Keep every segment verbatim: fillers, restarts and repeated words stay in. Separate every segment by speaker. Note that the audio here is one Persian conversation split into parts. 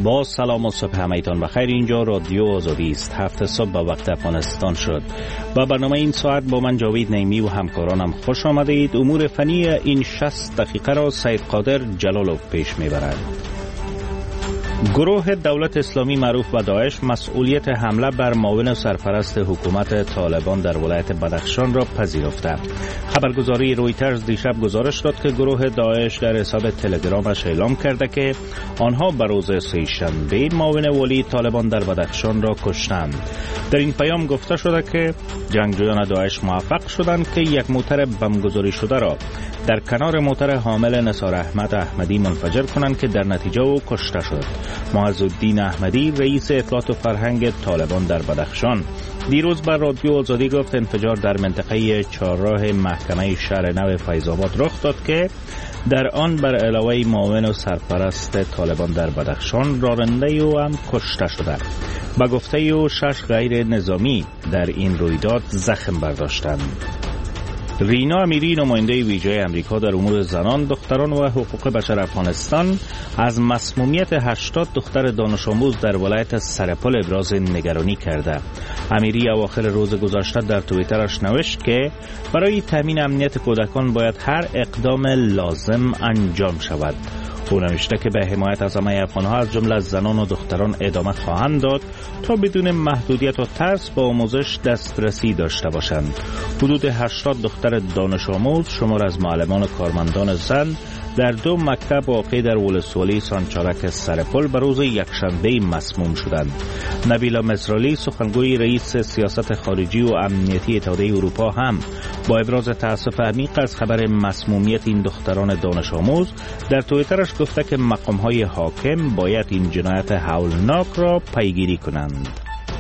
Speaker 1: با سلام و صبح همایتان بخیر. اینجا رادیو آزادی است. هفت صبح به وقت افغانستان شد. با برنامه این ساعت با من جاوید نعیمی و همکارانم خوش آمدید. امور فنی این شصت دقیقه را سید قادر جلالوف پیش میبرد. گروه دولت اسلامی معروف به داعش مسئولیت حمله بر معاون سرپرست حکومت طالبان در ولایت بدخشان را پذیرفته. خبرگزاری رویترز دیشب گزارش داد که گروه داعش در حساب تلگرامش اعلام کرده که آنها به روز سه‌شنبه معاون ولی طالبان در بدخشان را کشتند. در این پیام گفته شده که جنگجویان داعش موفق شدند که یک موتر بمبگذاری شده را در کنار موتر حامل نثار احمد احمدی منفجر کنند که در نتیجه او کشته شد. معز الدین احمدی رئیس اطلاعات و فرهنگ طالبان در بدخشان دیروز بر رادیو آزادی گفت انفجار در منطقه چهارراه محکمه شهر نو فیض‌آباد رخ داد که در آن بر علاوه معاون و سرپرست طالبان در بدخشان راننده او هم کشته شده. به گفته او شش غیر نظامی در این رویداد زخم برداشتند. رینا امیری نماینده ویژه امریکا در امور زنان، دختران و حقوق بشر افغانستان از مسمومیت هشتاد دختر دانش آموز در ولایت سرپل ابراز نگرانی کرده. امیری اواخر روز گذشته در توییترش نوشت که برای تامین امنیت کودکان باید هر اقدام لازم انجام شود. او نوشته که به حمایت از همه افغان‌ها از جمله زنان و دختران ادامه خواهند داد تا بدون محدودیت و ترس به آموزش دسترسی داشته باشند. حدود هشتاد دختر دانش آموز شمار از معلمان و کارمندان زن در دو مکتب واقع در ولسوالی سانچارک سرپل به روز یکشنبه مسموم شدند. نبیلا مزرالی سخنگوی رئیس سیاست خارجی و امنیتی اتحادیه اروپا هم با ابراز تأسف عمیق از خبر مسمومیت این دختران دانش آموز در توییترش گفته که مقام‌های حاکم باید این جنایت هولناک را پیگیری کنند.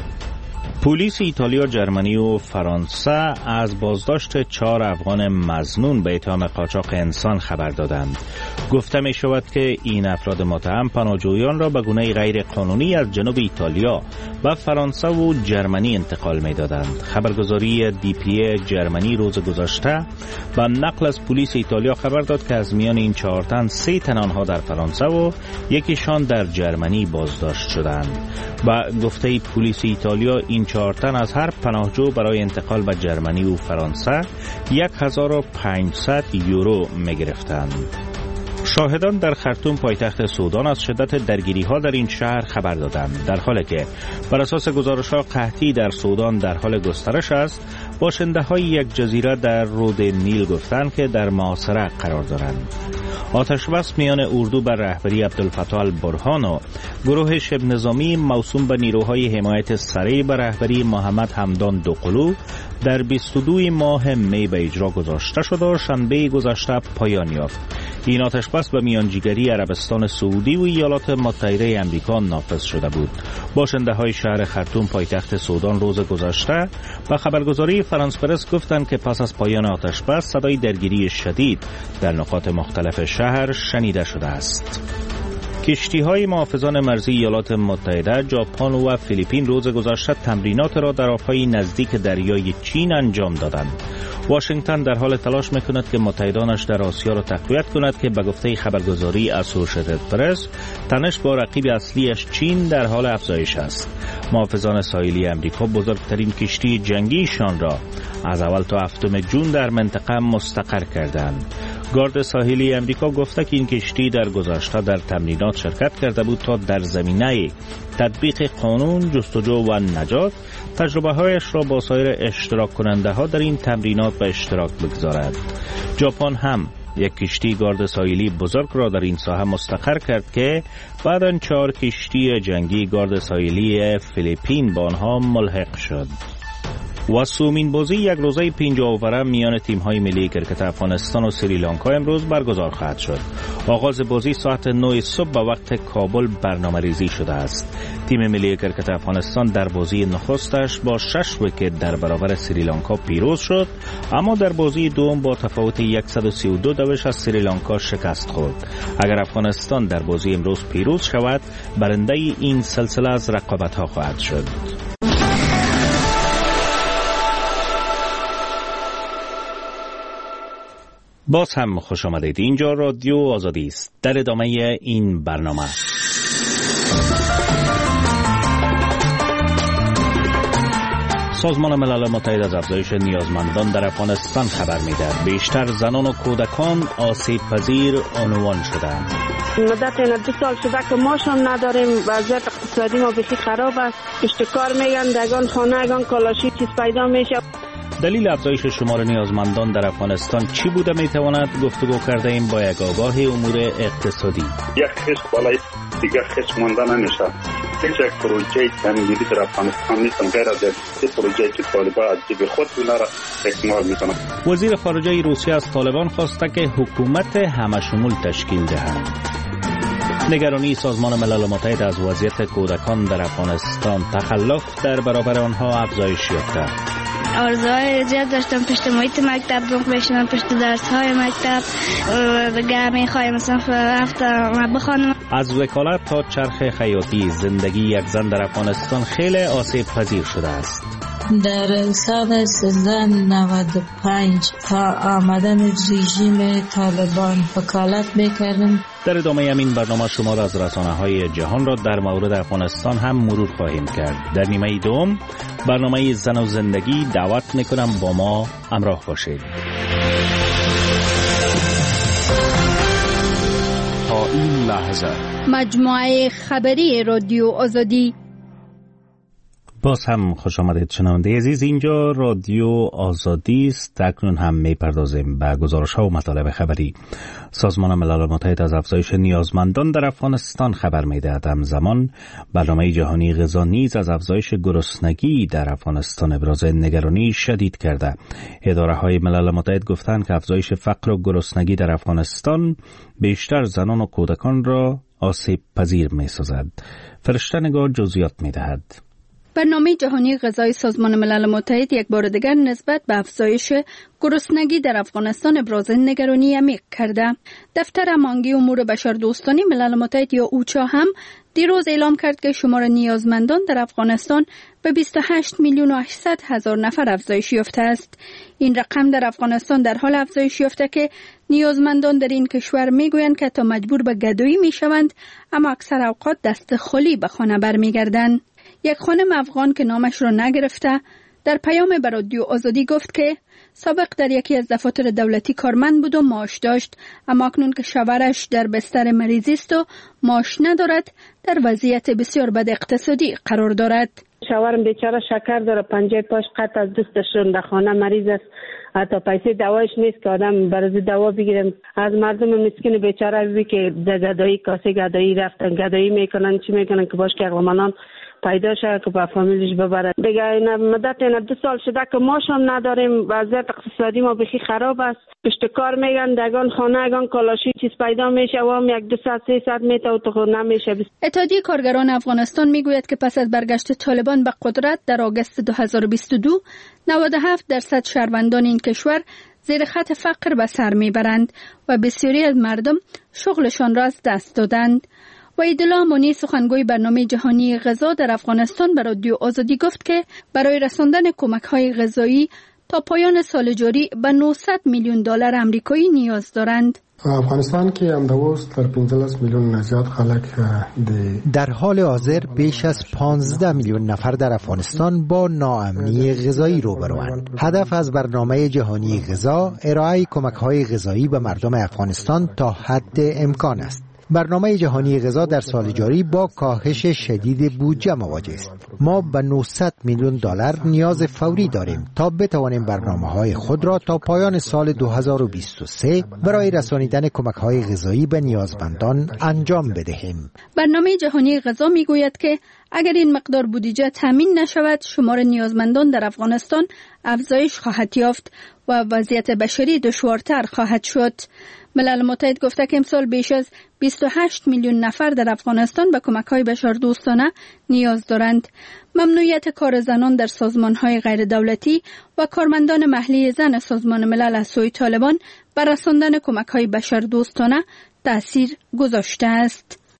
Speaker 1: پلیس ایتالیا، جرمنی و فرانسه از بازداشت چهار افغان مظنون به اتهام قاچاق انسان خبر دادند. گفته می شود که این افراد متهم پناهجویان را به گونه غیر قانونی از جنوب ایتالیا و فرانسه و جرمنی انتقال می دادند. خبرگزاری دی پی ای جرمنی روز گذشته با نقل از پلیس ایتالیا خبر داد که از میان این چهار تن سه تن آنها در فرانسه و یکیشان در جرمنی بازداشت شدند. با گفته پلیس ایتالیا این چهار تن از هر پناهجو برای انتقال به جرمنی و فرانسه یک هزار و پانصد یورو می گرفتند. شاهدان در خرطوم پایتخت سودان از شدت درگیری ها در این شهر خبر دادند، در حالی که بر اساس گزارش ها قحطی در سودان در حال گسترش است. باشنده های یک جزیره در رود نیل گفتند که در محاصره قرار دارند. آتش بس میان اردو بر رهبری عبدالفتاح البرهان و گروه شبه نظامی موسوم به نیروهای حمایت سریع بر رهبری محمد حمدان دوقلو در بیست و دو ماه می به اجرا گذاشته شد و شنبه گذشته پایان یافت. این آتش بس به میانجیگری عربستان سعودی و ایالات متحده آمریکا نافذ شده بود. باشنده های شهر خرطوم پایتخت سودان روز گذشته به خبرگزاری فرانس پرس گفتند که پس از پایان آتش بس صدای درگیری شدید در نقاط مختلف شهر شنیده شده است. کشتی‌های محافظان مرزی ایالات متحده، ژاپن و فیلیپین روز گذشته تمرینات را در آب‌های نزدیک دریای چین انجام دادند. واشنگتن در حال تلاش می‌کند که متحدانش در آسیا را تقویت کند که به گفته خبرگزاری اسوسییتد پرس تنش با رقیب اصلیش چین در حال افزایش است. محافظان ساحلی امریکا بزرگترین کشتی جنگیشان را از اول تا هفتم جون در منطقه مستقر کردند. گارد ساحلی امریکا گفته که این کشتی در گذشته در تمرینات شرکت کرده بود تا در زمینه تطبیق قانون، جستجو و نجات تجربه هایش را با سایر اشتراک کننده ها در این تمرینات به اشتراک بگذارد. ژاپن هم یک کشتی گارد ساحلی بزرگ را در این ساحه مستقر کرد که بعداً چهار کشتی جنگی گارد ساحلی فیلیپین با آنها ملحق شد. و سومین بازی یک روزه پنج اووره میان تیم‌های ملی کرکت افغانستان و سریلانکا امروز برگزار خواهد شد. آغاز بازی ساعت نه صبح به وقت کابل برنامه‌ریزی شده است. تیم ملی کرکت افغانستان در بازی نخستش با شش ویکت در برابر سریلانکا پیروز شد، اما در بازی دوم با تفاوت صد و سی و دو دوش از سریلانکا شکست خورد. اگر افغانستان در بازی امروز پیروز شود، برنده این سلسله از رقابت‌ها خواهد شد. باز هم خوش آمدید. اینجا رادیو آزادی است. در ادامه این برنامه سازمان ملل متحد از افزایش نیازمندان در افغانستان خبر می‌دهد. بیشتر زنان و کودکان آسیب پذیر عنوان شدند.
Speaker 2: مدت این دو سال شده که ماش هم نداریم، وضعیت اقتصادی ما بسیار خراب است. پشت کار میگن دگان خانه اگان کالاشی چیز پیدا میشه.
Speaker 1: دلیل افزایش شمار نیازمندان در افغانستان چی بوده میتواند؟ گفتگو کرده ایم با یک آگاه امور اقتصادی.
Speaker 3: یک خشم بالای دیگر خشم مانده نمیشه. هیچ یک پروژه تنمیدی در افغانستان نیستم غیر از یک پروژه که طالبان از جیب خود اونا را اکمال میکنند.
Speaker 1: وزیر خارجه روسیه از طالبان خواسته که حکومت همشمول تشکیل دهد. نگرانی سازمان ملل متحد از وضعیت کودکان در افغانستان، تخلف در برابر آنها افزایش یافته.
Speaker 4: آرزوهای زیاد داشتم پشت محیط مکتب دنگ بشنم، پشت درس های مکتب دیگه میخوایم مثلا هفته بخوانم.
Speaker 1: از وکالت تا چرخ خیاطی، زندگی یک زن در افغانستان خیلی آسیب پذیر شده است.
Speaker 5: در سال سیزده نود و پنج تا آمدن رژیم طالبان وکالت میکردم.
Speaker 1: در ادامه همین برنامه شما را از رسانه‌های جهان را در مورد افغانستان هم مرور خواهیم کرد. در نیمه دوم برنامه زن و زندگی دعوت میکنم با ما همراه باشید.
Speaker 6: تا این لحظه
Speaker 7: مجموعه خبری رادیو آزادی.
Speaker 1: باز هم خوش آمدید شنونده عزیز، اینجا رادیو آزادی است. اکنون هم میپردازیم به گزارش‌ها و مطالب خبری. سازمان ملل متحد از افزایش نیازمندان در افغانستان خبر می‌دهد. همزمان برنامه جهانی غذا نیز از افزایش گرسنگی در افغانستان ابراز نگرانی شدید کرده. اداره‌های ملل متحد گفتند که افزایش فقر و گرسنگی در افغانستان بیشتر زنان و کودکان را آسیب پذیر می‌سازد. فرشته نگار جزئیات می‌دهد.
Speaker 7: برنامه جهانی غذای سازمان ملل متحد یک بار دیگر نسبت به افزایش گرسنگی در افغانستان ابراز نگرانی عمیق کرده. دفتر هماهنگی امور بشردوستانه ملل متحد یا اوچا هم دیروز اعلام کرد که شمار نیازمندان در افغانستان به بیست و هشت میلیون و هشتصد هزار نفر افزایش یافته است. این رقم در افغانستان در حال افزایش یافته که نیازمندان در این کشور میگویند که تا مجبور به گدایی میشوند، اما اکثر اوقات دست خالی به خانه برمیگردند. یک خانم افغان که نامش را نگرفته در پیام به رادیو آزادی گفت که سابق در یکی از دفاتر دولتی کارمند بود و معاش داشت، اما اکنون که شوهرش در بستر مریضی است و معاش ندارد، در وضعیت بسیار بد اقتصادی قرار دارد.
Speaker 2: شوهرم بیچاره شکر داره، پنجه پاش قطع از دوستشون در خانه مریض است، حتی پیسه دوایش نیست که آدم برای دوا بگیرم. از مردم مسکین بیچاره بی که در گدایی کاسه گدایی رفتن، گدایی میکنن چی میکنن که باش که اقلامانان پیدا شد که با فامیلش ببره. دیگه این مدت این دو سال شده که ماش هم نداریم، وضعیت اقتصادی ما بخی خراب است. پشت کار میگن دگان خانه اگان کالاشی چیز پیدا میشه و هم یک دو ساعت سه ساعت میته و تو نمیشه.
Speaker 7: اتحادیه کارگران افغانستان میگوید که پس از برگشت طالبان به قدرت در آگوست دو هزار و بیست و دو نود و هفت درصد شهروندان این کشور زیر خط فقر به سر میبرند و بسیاری از مردم شغلشان را از دست دادند. وحیدالله امانی سخنگوی برنامه جهانی غذا در افغانستان به رادیو آزادی گفت که برای رساندن کمک‌های غذایی تا پایان سال جاری به نهصد میلیون دلار آمریکایی نیاز دارند.
Speaker 8: افغانستان کې همداوس تر پنځلس میلیون نه زیات خلک
Speaker 9: در حال حاضر بیش از پانزده میلیون نفر در افغانستان با ناامنی غذایی روبروند. هدف از برنامه جهانی غذا ارائه کمک‌های غذایی به مردم افغانستان تا حد امکان است. برنامه جهانی غذا در سال جاری با کاهش شدید بودجه مواجه است. ما به نهصد میلیون دلار نیاز فوری داریم تا بتوانیم برنامه‌های خود را تا پایان سال دو هزار و بیست و سه برای رسانیدن کمک‌های غذایی به نیازمندان انجام بدهیم.
Speaker 7: برنامه جهانی غذا میگوید که اگر این مقدار بودجه تامین نشود، شمار نیازمندان در افغانستان افزایش خواهد یافت و وضعیت بشری دشوارتر خواهد شد. ملل متحد گفته که امسال بیش از بیست و هشت میلیون نفر در افغانستان به کمک‌های بشردوستانه نیاز دارند. ممنوعیت کار زنان در سازمان‌های غیر دولتی و کارمندان محلی زن سازمان ملل از سوی طالبان بر رساندن کمک‌های بشردوستانه تأثیر گذاشته است.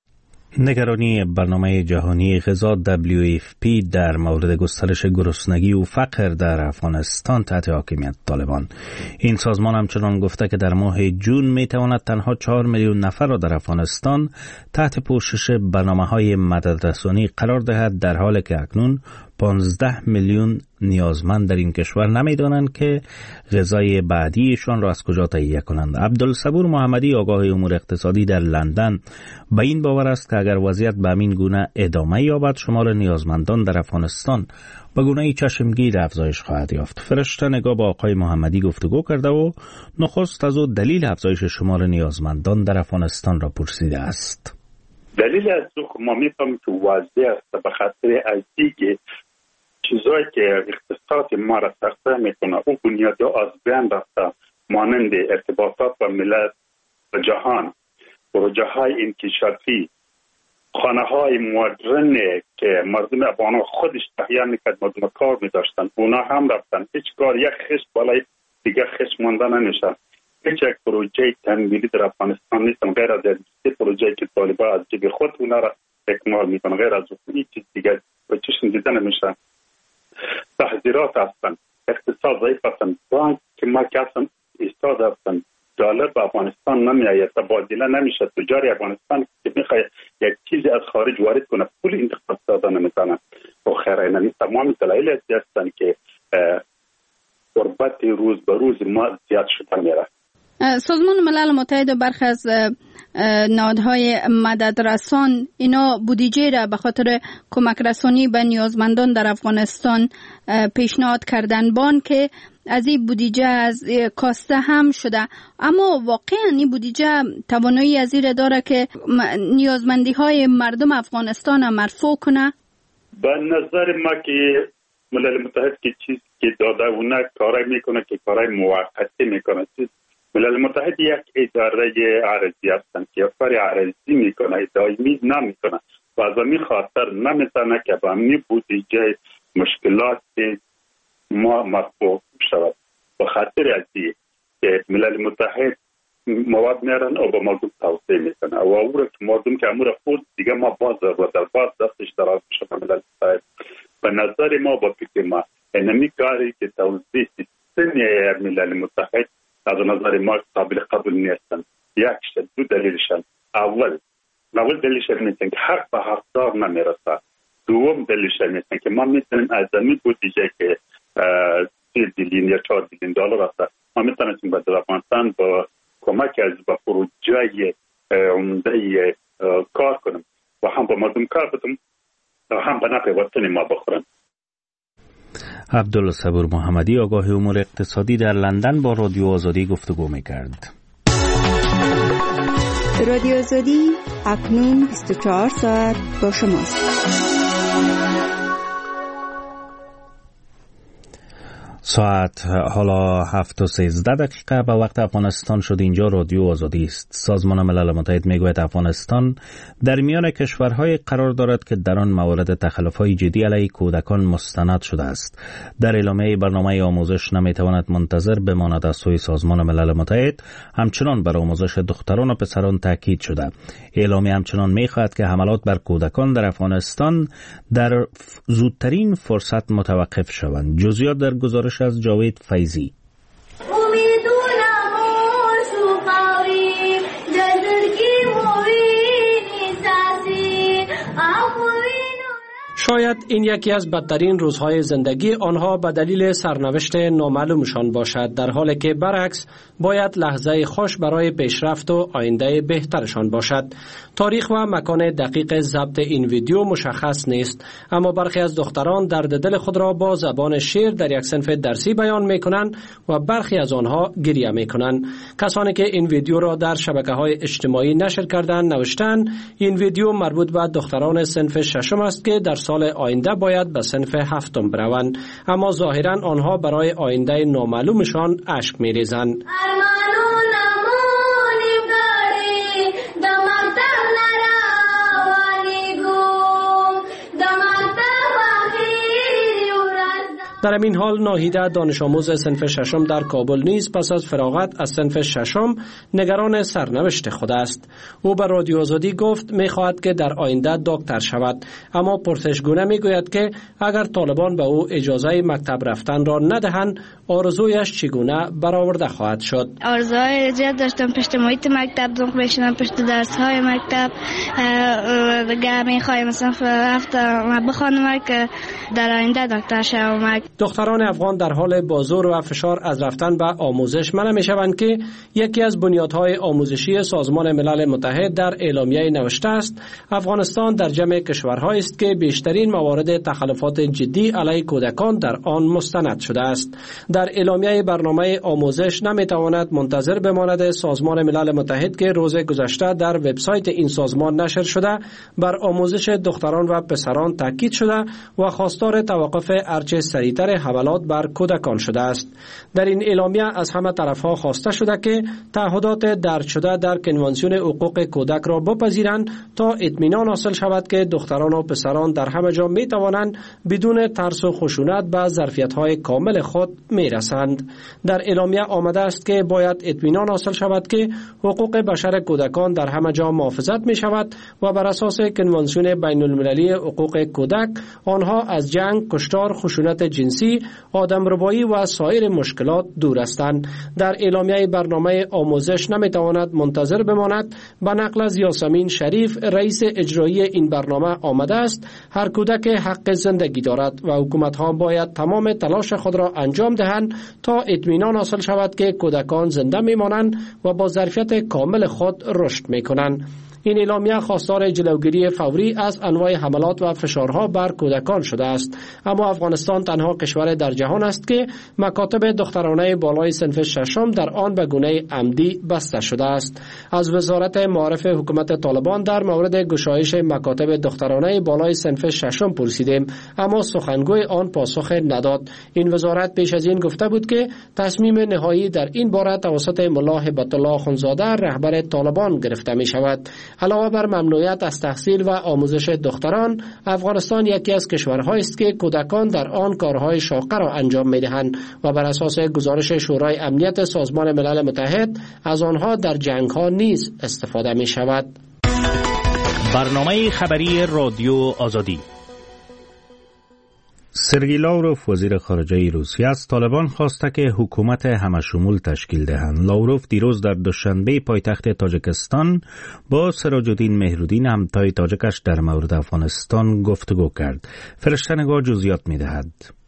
Speaker 1: نگرانی برنامه جهانی غذا دبلیو اف پی در مورد گسترش گرسنگی و فقر در افغانستان تحت حاکمیت طالبان. این سازمان همچنان گفته که در ماه جون می تواند تنها چهار میلیون نفر را در افغانستان تحت پوشش برنامه‌های مددرسانی قرار دهد، در حالی که اکنون پانزده میلیون نیازمند در این کشور نمیدانند که غذای بعدیشان را از کجا تهیه کنند. عبدالصبور محمدی، آگاه امور اقتصادی در لندن، به این باور است که اگر وضعیت به همین گونه ادامه یابد، شمار نیازمندان در افغانستان به گونه‌ای چشمگیر افزایش خواهد یافت. فرشته نگاه با آقای محمدی گفتگو کرده و نخست از او دلیل افزایش شمار نیازمندان در افغانستان را پرسیده است.
Speaker 3: دلیل از او ما می‌فهمیم که واضح است به خاطر از دیگه چیزایی که اقتصاد ما را سخته میکنه او بنیادی از بین رفته، مانند ارتباطات با ملت و جهان، پروژه های انکشافی، خانه های مدرن که مردم افغان خودش تهیه میکرد، مردم کار میداشتن، اونا هم رفتن. هیچ کار یک خش بالای دیگه خش مانده نمیشه. هیچ یک پروژه تنمیلی در افغانستان نیستن غیر از این پروژه که طالبان از جیب خود اونا را اکمال میکنن، غیر از اون هیچ چیز دیگه به چشم دیده نمیشه. تحذیرات هستن، اقتصاد ضعیف هستن، بانک که ما کسان ایستاد هستن، دلار به افغانستان نمیآید، تبادله نمیشه. تجار افغانستان که میخواد یک چیزی از خارج وارد کنه پول انتخاب دادن نمیتونه. و خیر این تمام دلایل هستن که غربت روز به روز ما زیاد شده میره.
Speaker 7: سازمان ملل متحد و برخی از نهادهای مددرسان اینا بودجه را به خاطر کمک رسانی به نیازمندان در افغانستان پیشنهاد کردن، بان که از این بودجه از کاسته هم شده، اما واقعا این بودجه توانایی از این داره که نیازمندی های مردم افغانستان را مرفوع کنه؟
Speaker 3: به نظر ما که ملل متحد که چیز که داده اونا کارای میکنه که کارای موقتی میکنه. ملل متحد یک اداره عرضی هستن که کار عرضی میکنه، دائمی نمیکنه و از همین خاطر نمیتونه که با همین بودجه مشکلات ما مرفوع شود. به خاطر از این که ملل متحد مواد میارن و با مردم توصیه میکنه و او را که مردم که امور خود دیگه ما باز و در باز دستش دراز بشه ملل متحد. به نظر ما با فکر ما اینمی کاری که توضیح سیستم ملل متحد از نظر ما قابل قبول نیستن. یک دو دلیلشن. اول اول دلیلشن میتونن که حق به حقدار نمیرسه. دوم دلیلشن میتونن که ما میتونیم از زمین بودجه که سی بیلیون یا چهار بیلیون دلار هست ما میتونیم به افغانستان با کمک از با پروژه عمده کار کنیم و هم با مردم کار بدیم و هم به نفع وطن ما بخورن.
Speaker 1: عبدالصبور محمدی، آگاه امور اقتصادی در لندن، با رادیو آزادی گفتگو میکرد.
Speaker 10: رادیو آزادی اکنون بیست و چهار ساعت با شماست.
Speaker 1: ساعت حالا هفت و سیزده دقیقه به وقت افغانستان شد. اینجا رادیو آزادی است. سازمان ملل متحد میگوید افغانستان در میان کشورهای قرار دارد که در آن موارد تخلف‌های جدی علیه کودکان مستند شده است. در اعلامیه برنامه آموزش نمیتواند منتظر بماند از سوی سازمان ملل متحد، همچنان بر آموزش دختران و پسران تاکید شده. اعلامیه همچنان میخواهد که حملات بر کودکان در افغانستان در زودترین فرصت متوقف شوند. جزئیات در گزارش از جاوید فیضی.
Speaker 11: شاید این یکی از بدترین روزهای زندگی آنها به دلیل سرنوشت نامعلومشان باشد، در حالی که برعکس باید لحظه خوش برای پیشرفت و آینده بهترشان باشد. تاریخ و مکان دقیق ضبط این ویدیو مشخص نیست، اما برخی از دختران درد دل خود را با زبان شعر در یک صنف درسی بیان می‌کنند و برخی از آنها گریه می‌کنند. کسانی که این ویدیو را در شبکه‌های اجتماعی نشر کردند نوشتند این ویدیو مربوط به دختران صنف ششم است که در سال آینده باید به صنف هفتم بروند، اما ظاهراً آنها برای آینده نامعلومشان اشک می‌ریزند. در این حال ناهیده دانش آموز صنف ششم در کابل نیز پس از فراغت از صنف ششم نگران سرنوشت خود است. او به رادیو آزادی گفت می‌خواهد که در آینده دکتر شود، اما پرسشگونه می‌گوید که اگر طالبان به او اجازه مکتب رفتن را ندهند آرزویش چگونه برآورده خواهد شد.
Speaker 4: آرزوهای زیاد داشتم، پشت محیط مکتب دنق بشینم، پشت درس‌های مکتب دیگه می‌خوایم مثلا هفته بخوانم که در آینده دکتر شوم.
Speaker 11: دختران افغان در حال بازور و فشار از رفتن به آموزش منع می‌شوند که یکی از بنیادهای آموزشی سازمان ملل متحد در اعلامیه نوشته است افغانستان در جمع کشورهایی است که بیشترین موارد تخلفات جدی علیه کودکان در آن مستند شده است. در اعلامیه برنامه آموزش نمی‌تواند منتظر بماند سازمان ملل متحد که روز گذشته در وبسایت این سازمان نشر شده بر آموزش دختران و پسران تاکید شده و خواستار توقف ارچه سریعتر حملات بر کودکان شده است. در این اعلامیه از همه طرفها خواسته شده که تعهدات درج شده در کنوانسیون حقوق کودک را بپذیرند تا اطمینان حاصل شود که دختران و پسران در همه جا می توانند بدون ترس و خشونت به ظرفیت‌های کامل خود می رسند. در اعلامیه آمده است که باید اطمینان حاصل شود که حقوق بشر کودکان در همه جا محافظت می شود و بر اساس کنوانسیون بین المللی حقوق کودک آنها از جنگ، کشتار، خشونت جنسی، آدمربایی و سایر مشکلات دور هستند. در اعلامیه برنامه آموزش نمیتواند منتظر بماند. به نقل از یاسمین شریف رئیس اجرایی این برنامه آمده است هر کودک حق زندگی دارد و حکومت‌ها باید تمام تلاش خود را انجام دهند تا اطمینان حاصل شود که کودکان زنده میمانند و با ظرفیت کامل خود رشد میکنند. این اعلامیه خواستار جلوگیری فوری از انواع حملات و فشارها بر کودکان شده است، اما افغانستان تنها کشور در جهان است که مکاتب دخترانه بالای صنف ششم در آن به گونه عمدی بسته شده است. از وزارت معارف حکومت طالبان در مورد گشایش مکاتب دخترانه بالای صنف ششم پرسیدیم، اما سخنگوی آن پاسخ نداد. این وزارت پیش از این گفته بود که تصمیم نهایی در این باره توسط ملا هبت الله خونزاده رهبر طالبان گرفته می شود. علاوه بر ممنوعیت از تحصیل و آموزش دختران، افغانستان یکی از کشورهایی است که کودکان در آن کارهای شاقه را انجام می‌دهند و بر اساس گزارش شورای امنیت سازمان ملل متحد از آنها در جنگ‌ها نیز استفاده می‌شود.
Speaker 1: برنامه خبری رادیو آزادی. سرگئی لاوروف وزیر خارجه روسیه از طالبان خواسته که حکومت همه‌شمول تشکیل دهند. لاوروف دیروز در دوشنبه پایتخت تاجیکستان با سراج الدین مهرالدین همتای تاجیکش در مورد افغانستان گفتگو کرد. فرشته‌نگار جزئیات می‌دهد.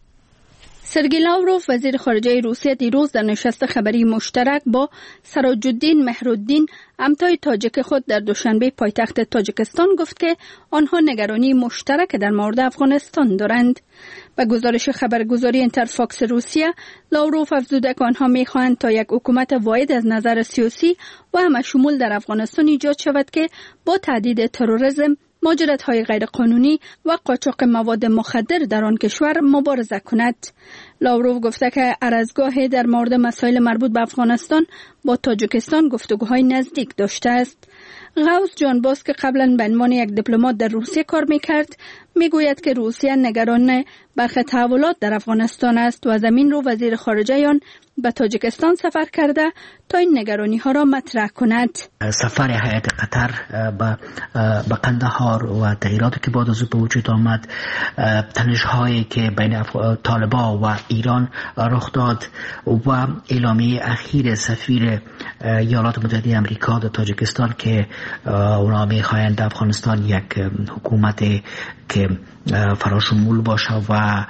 Speaker 7: سرگئی لاوروف وزیر خارجه روسیه دیروز در نشست خبری مشترک با سراج الدین مهرالدین همتای تاجیک خود در دوشنبه پایتخت تاجیکستان گفت که آنها نگرانی مشترک در مورد افغانستان دارند. به گزارش خبرگزاری اینترفاکس روسیه، لاوروف افزوده که آنها می‌خواهند تا یک حکومت واحد از نظر سیاسی و همه‌شمول در افغانستان ایجاد شود که با تهدید تروریسم، مهاجرت‌های غیرقانونی و قاچاق مواد مخدر در آن کشور مبارزه کند. لاوروف گفته که ارزگاه در مورد مسائل مربوط به افغانستان با تاجیکستان گفتگوهای نزدیک داشته است. غوث جان باز که قبلا به عنوان یک دیپلمات در روسیه کار میکرد میگوید که روسیه نگران برخی تحولات در افغانستان است و زمین رو وزیر خارجه آن به تاجیکستان سفر کرده تا این نگرانی ها را مطرح کند.
Speaker 12: سفر هیئت قطر به قندهار و تغییراتی که بعد از او به وجود آمد، تنش هایی که بین طالبان و ایران رخ داد و اعلامیه اخیر سفیر ایالات متحده آمریکا در تاجیکستان که اونا میخواهند افغانستان یک حکومت که فراشمول باشه و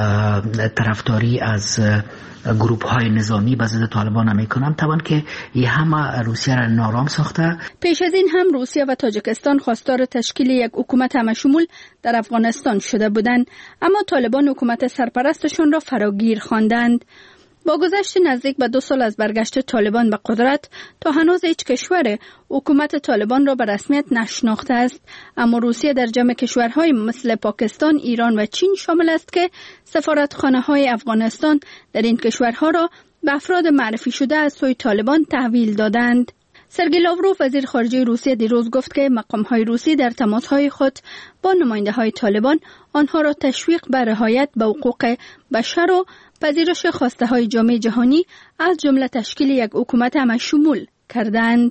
Speaker 12: طرفداری از گروپ های نظامی به ضد طالبان میکنن، طبعا که این همه روسیه را نارام ساخته.
Speaker 7: پیش از این هم روسیه و تاجیکستان خواستار تشکیل یک حکومت همه‌شمول در افغانستان شده بودند، اما طالبان حکومت سرپرستشون را فراگیر خواندند. با گذشت نزدیک به دو سال از برگشت طالبان به قدرت، تا هنوز هیچ کشور حکومت طالبان را به رسمیت نشناخته است، اما روسیه در جمع کشورهای مثل پاکستان، ایران و چین شامل است که سفارتخانه‌های افغانستان در این کشورها را به افراد معرفی شده از سوی طالبان تحویل دادند. سرگئی لاوروف وزیر خارجه روسیه دیروز گفت که مقام‌های روسی در تماس‌های خود با نماینده‌های طالبان آنها را تشویق به رعایت به حقوق بشر و پذیرش خواسته‌های جامعه جهانی از جمله تشکیل یک حکومت همه‌شمول کردند.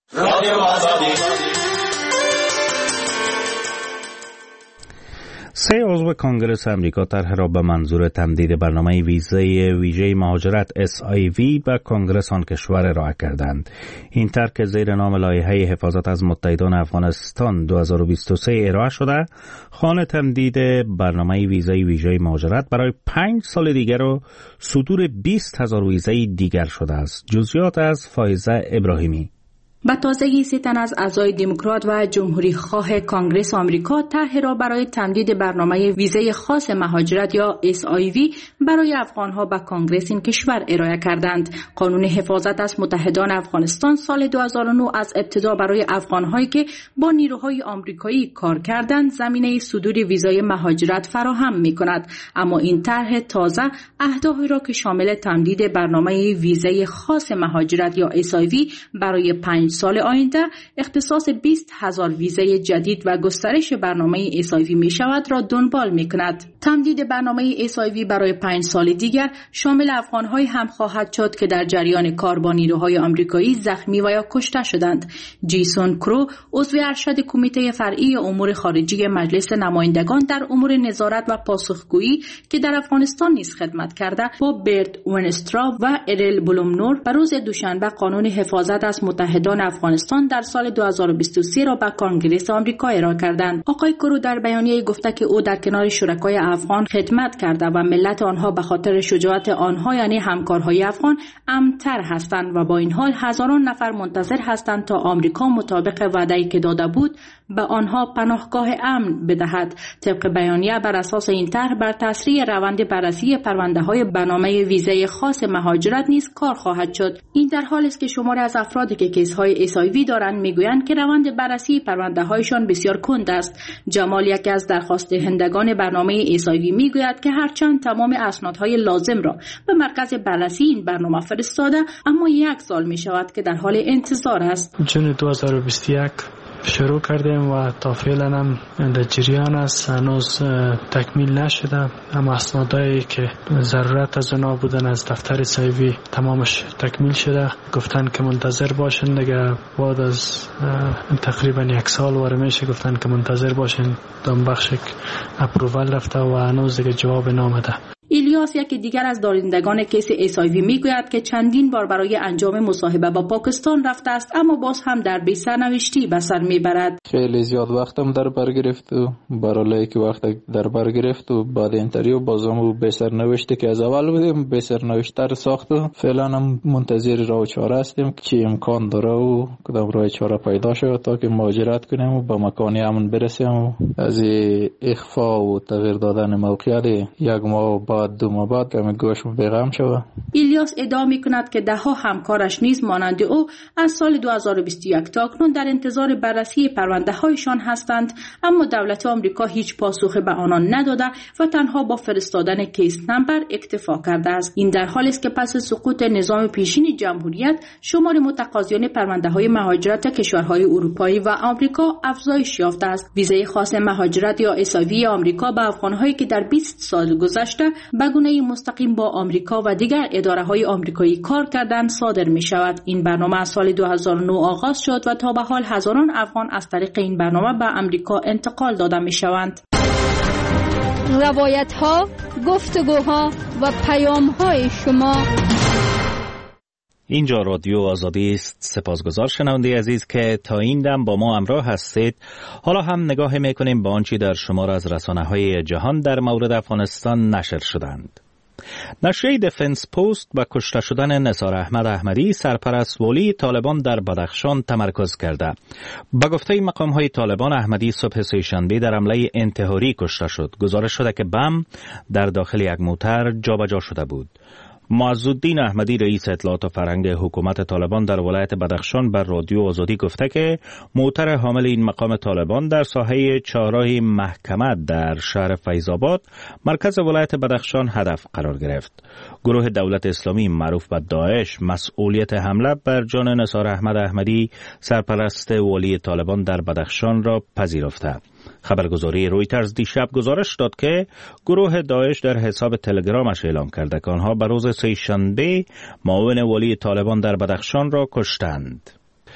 Speaker 1: سه عضو کنگره امریکا طرح را به منظور تمدید برنامه ویزای ویژه مهاجرت اس آی وی به کنگره آن کشور ارائه کردند. این طرح که زیر نام لایحه حفاظت از متحدان افغانستان دو هزار و بیست و سه ارائه شده، خوان تمدید برنامه ویزای ویژه مهاجرت برای پنج سال دیگر و صدور بیست هزار ویزای دیگر شده است. جزئیات از فائزه ابراهیمی.
Speaker 13: به تازگی سه تن از اعضای دموکرات و جمهوری خواه کانگرس آمریکا طرح را برای تمدید برنامه ویزای خاص مهاجرت یا اس آی وی برای افغانها به کانگرس این کشور ارائه کردند. قانون حفاظت از متحدان افغانستان سال دو هزار و نه از ابتدا برای افغانهایی که با نیروهای آمریکایی کار کردند زمینه صدور ویزای مهاجرت فراهم می‌کند، اما این طرح تازه اهدافی را که شامل تمدید برنامه ویزای خاص مهاجرت یا اس آی وی برای پنج سال آینده، اختصاص بیست هزار ویزای جدید و گسترش برنامه اس آی وی می شود را دنبال می کند. تمدید برنامه اس آی وی برای پنج سال دیگر شامل افغان‌های هم خواهد شد که در جریان کار با نیروهای آمریکایی زخمی و یا کشته شدند. جیسون کرو، عضو ارشد کمیته فرعی امور خارجی مجلس نمایندگان در امور نظارت و پاسخگویی که در افغانستان نیز خدمت کرده، با برت ونسترا و ارل بلومنور بر روز دوشنبه قانون حفاظت از متحدان افغانستان در سال دو هزار و بیست و سه را به کانگرس آمریکا ارائه کردند. آقای کرو در بیانیه گفته که او در کنار شرکای افغان خدمت کرده و ملت آنها به خاطر شجاعت آنها یعنی همکارهای افغان امن‌تر هستند و با این حال هزاران نفر منتظر هستند تا آمریکا مطابق وعده‌ای که داده بود به آنها پناهگاه امن بدهد. طبق بیانیه بر اساس این طرح بر تسریع روند بررسی پرونده‌های برنامه ویزای خاص مهاجرت نیز کار خواهد شد. این در حالی است که شماری از افرادی که کیس‌های اس آی وی دارند میگویند که روند بررسی پرونده‌هایشان بسیار کند است. جمال، یکی از درخواست دهندگان برنامه اس آی وی، میگوید که هرچند تمام اسنادهای لازم را به مرکز بررسی این برنامه فرستاده، اما یک سال می شود که در حال انتظار است.
Speaker 14: جون دو هزار و بیست و یک شروع کردیم و تا فعلا هم در جریان است، هنوز تکمیل نشده، اما اسنادایی که ضرورت از اونا بودن از دفتر اس آی وی تمامش تکمیل شده. گفتن که منتظر باشین دیگه، بعد از تقریبا یک سال واره میشه، گفتن که منتظر باشین دام بخش اپرووال رفته و هنوز دیگه جواب نامده.
Speaker 13: ایلیاس، یکی دیگر از دارندگان کیس اس آی وی، میگوید که چندین بار برای انجام مصاحبه با پاکستان رفته است، اما باز هم در بی سرنوشتی به سر میبرد.
Speaker 15: خیلی زیاد وقتم در بر گرفت و برای که وقت در بر گرفت و بعد اینتریو بازم به سرنوشتی که از اول بودیم به سرنوشتر ساخت و فعلا هم منتظر راه و چاره هستیم که چی امکان داره و کدام راه چاره پیدا شود تا که مهاجرت کنیم و به مکان امن برسیم و از اخفا و تغییر دادن موقعیت یک ماه بعد دو ماه بعد که گوش بیغم شود.
Speaker 13: ایلیاس ادعا میکند که ده ها همکارش نیز مانند او از سال دو هزار و بیست و یک تا اکنون در انتظار بررسی پرونده هایشان هستند، اما دولت آمریکا هیچ پاسخی به آنان نداده و تنها با فرستادن کیس نمبر اکتفا کرده است. این در حالی است که پس سقوط نظام پیشین جمهوریت شمار متقاضیان پرونده های مهاجرت کشورهای اروپایی و آمریکا افزایش یافته است. ویزای خاص مهاجرت یا اس آی وی آمریکا به افغانهایی که در بیست سال گذشته به گونه‌ای مستقیم با آمریکا و دیگر اداره‌های آمریکایی کار کردند صادر می‌شود. این برنامه از سال دو هزار و نه آغاز شد و تا به حال هزاران افغان از طریق این برنامه به آمریکا انتقال داده می‌شوند.
Speaker 7: روایت‌ها، گفتگوها و پیام‌های شما.
Speaker 1: اینجا رادیو آزادی است. سپاسگزار شنونده عزیز که تا این دم با ما همراه هستید. حالا هم نگاه میکنیم به آنچه در شمار از رسانه‌های جهان در مورد افغانستان نشر شدند. نشریه دفنس پست با کشته شدن نثار احمد احمدی، سرپرست والی طالبان در بدخشان تمرکز کرده. به گفته مقام‌های طالبان، احمدی صبح سه‌شنبه در حمله انتحاری کشته شد. گزارش شده که بم در داخل یک موتر جابجا شده بود. معزالدین احمدی رئیس اطلاعات و فرهنگ حکومت طالبان در ولایت بدخشان بر رادیو آزادی گفته که موتر حامل این مقام طالبان در ساحه چهارراه محکمه در شهر فیض‌آباد مرکز ولایت بدخشان هدف قرار گرفت. گروه دولت اسلامی معروف به داعش مسئولیت حمله بر جان نثار احمد احمدی سرپرست والی طالبان در بدخشان را پذیرفته. خبرگزاری رویترز دیشب گزارش داد که گروه داعش در حساب تلگرامش اعلام کرده که آنها به روز سه‌شنبه معاون والی طالبان در بدخشان را کشتند.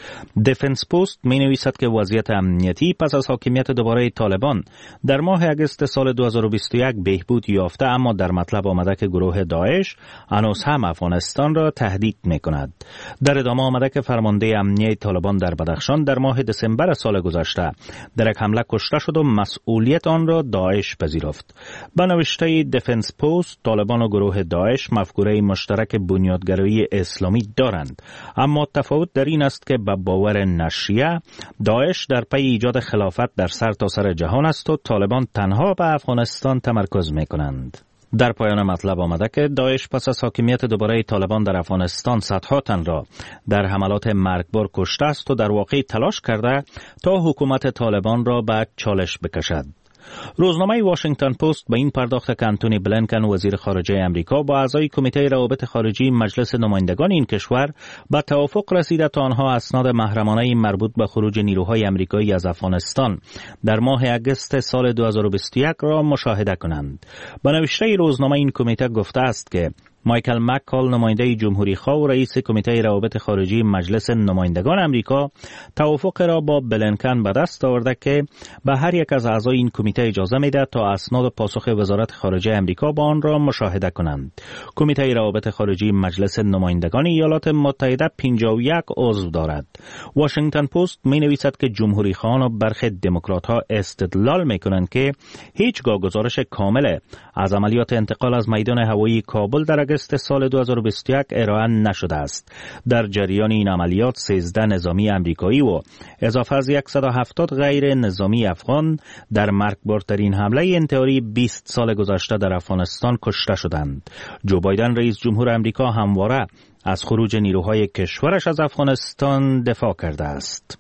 Speaker 1: دفنس پست می نویسد که وضعیت امنیتی پس از حاکمیت دوباره طالبان در ماه اگست سال دو هزار و بیست و یک بهبود یافته، اما در مطلب آمده که گروه داعش هنوز هم افغانستان را تهدید می کند. در ادامه آمده که فرمانده امنیه طالبان در بدخشان در ماه دسامبر سال گذشته در یک حمله کشته شد و مسئولیت آن را داعش پذیرفت. به نوشته دفنس پست، طالبان و گروه داعش مفکوره مشترک بنیادگرایی اسلامی دارند، اما تفاوت در این است که با باور نشریه داعش در پی ایجاد خلافت در سر تا سر جهان است و طالبان تنها به افغانستان تمرکز می کنند. در پایان مطلب آمده که داعش پس از حاکمیت دوباره طالبان در افغانستان صدها تن را در حملات مرگبار کشته است و در واقع تلاش کرده تا حکومت طالبان را به چالش بکشد. روزنامه واشنگتن پست به این پرداخت که انتونی بلینکن وزیر خارجه امریکا با اعضای کمیته روابط خارجی مجلس نمایندگان این کشور به توافق رسیده تا آنها اسناد محرمانه مربوط به خروج نیروهای امریکایی از افغانستان در ماه اگست سال دو هزار و بیست و یک را مشاهده کنند. به نوشته روزنامه این کمیته گفته است که مایکل مک‌کال نماینده جمهوری خواه و رئیس کمیته روابط خارجی مجلس نمایندگان امریکا توافق را با بلینکن به دست آورده که به هر یک از اعضای این کمیته اجازه میده تا اسناد پاسخ وزارت خارجه امریکا با آن را مشاهده کنند. کمیته روابط خارجی مجلس نمایندگان ایالات متحده پنجاه و یک عضو دارد. واشنگتن پست می نویسد که جمهوری خواهان و برخی دموکرات ها استدلال می کنند که هیچگاه گزارش کامل از عملیات انتقال از میدان هوایی کابل در اگست سال دو هزار و بیست و یک ارائه نشده است. در جریان این عملیات سیزده نظامی امریکایی و اضافه از صد و هفتاد غیر نظامی افغان در مرگبارترین حمله انتحاری بیست سال گذشته در افغانستان کشته شدند. جو بایدن رئیس جمهور امریکا همواره از خروج نیروهای کشورش از افغانستان دفاع کرده است.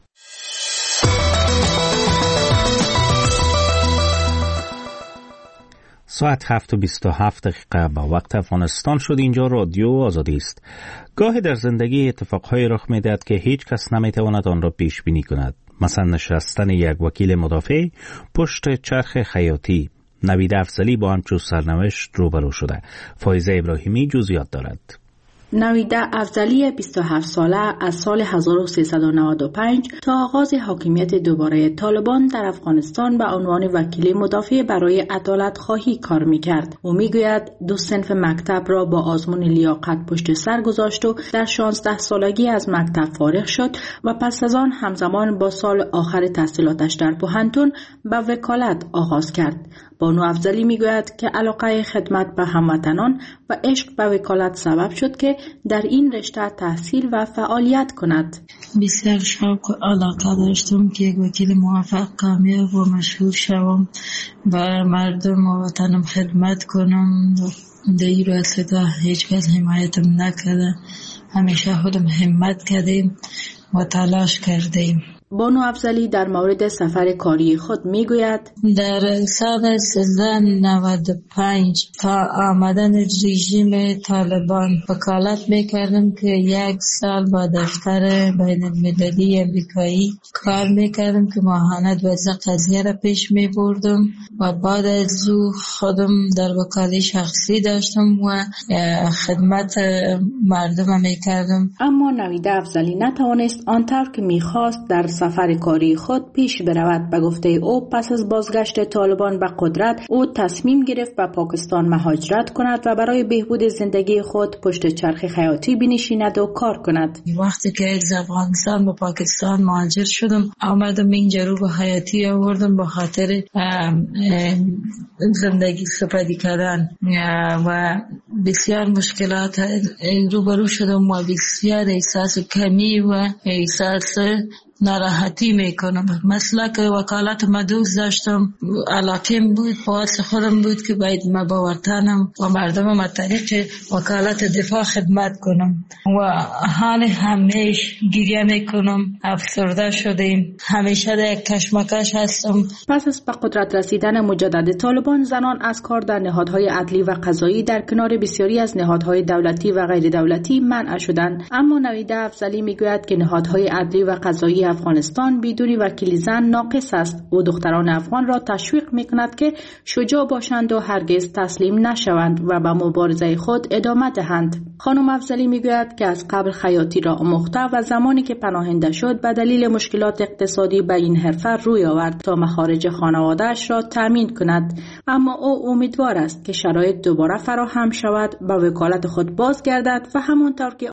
Speaker 1: ساعت هفت و بیست و هفت دقیقه با وقت افغانستان شد. اینجا رادیو آزادی است. گاهی در زندگی اتفاقهای رخ می‌دهد که هیچ کس نمی‌تواند آن را پیش بینی کند. مثلا نشستن یک وکیل مدافع پشت چرخ خیاطی. نوید افضلی با همچون سرنوشت روبرو شده. فایزه ابراهیمی جزئیات دارد.
Speaker 13: نوید افضلی بیست و هفت ساله از سال هزار و سیصد و نود و پنج تا آغاز حاکمیت دوباره طالبان در افغانستان به عنوان وکیل مدافع برای عدالت خواهی کار می‌کرد. او می‌گوید دو صنف مکتب را با آزمون لیاقت پشت سر گذاشت و در شانزده سالگی از مکتب فارغ شد و پس از آن همزمان با سال آخر تحصیلاتش در پوهنتون به وکالت آغاز کرد. بانو افضلی میگوید که علاقه خدمت به هموطنان و عشق به وکالت سبب شد که در این رشته تحصیل و فعالیت کند.
Speaker 5: بسیار شوق و علاقه داشتم که یک وکیل موفق، کامیاب و مشهور شوم و مردم و وطنم خدمت کنم. در این راسته هیچ کس حمایتم نکرده. همیشه خودم همت کردیم و تلاش کردیم.
Speaker 13: بانو افضلی در مورد سفر کاری خود میگوید
Speaker 5: در سال سیزده نود و پنج تا آمدن رژیم طالبان وکالت میکردم که یک سال با دفتر بین المللی امریکایی کار میکردم که ماهانه دوازده قضیه را پیش میبردم و بعد از او خودم در وکالی شخصی داشتم و خدمت مردم میکردم.
Speaker 13: اما نوید افضلی نتوانست آنطور که میخواست در سفر کاری خود پیش برود. به گفته او پس از بازگشت طالبان به قدرت او تصمیم گرفت به پاکستان مهاجرت کند و برای بهبود زندگی خود پشت چرخ خیاطی بنشیند و کار کند.
Speaker 5: وقتی که از افغانستان به پاکستان مهاجر شدم آمدم اینجا رو به حیاتی آوردم به خاطر زندگی سپری کردن و بسیار مشکلات روبرو شدم و بسیار احساس کمی و احساس ناراحتی میکنم. مثلا که وکالت مدوز داشتم، علاقیم بود، پاس خودم بود که باید ما با وطنم و مردم ما طریق وکالت دفاع خدمت کنم و حال همیشه گریه میکنم. افسرده شدیم، همیشه در یک کشمکش هستم.
Speaker 13: پس از به قدرت رسیدن مجدد طالبان، زنان از کار در نهادهای عدلی و قضایی در کنار بسیاری از نهادهای دولتی و غیر دولتی منع شدند. اما نویده افضلی میگوید که نهادهای عدلی و قضایی افغانستان بدون وکیل زن ناقص است. او دختران افغان را تشویق میکند که شجاع باشند و هرگز تسلیم نشوند و به مبارزه خود ادامه دهند. خانم افضلی میگوید که از قبل خیاطی را آموخته و زمانی که پناهنده شد به دلیل مشکلات اقتصادی به این حرفه روی آورد تا مخارج خانواده‌اش را تامین کند. اما او امیدوار است که شرایط دوباره فراهم شود، به وکالت خود بازگردد و همانطور که